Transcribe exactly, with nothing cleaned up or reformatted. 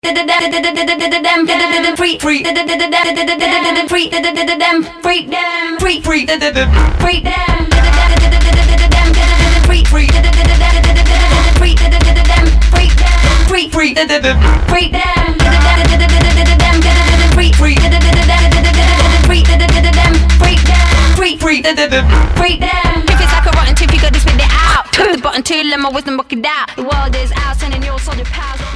free, free, free, them, free, them, free, free, free, them, free, free, free, free, free, free, free, them, free, free, free, free, free, them. If it's like a rotten tooth, you gotta spit it out. Push the button to let my wisdom work it out. The world is out, sending your soldier powers.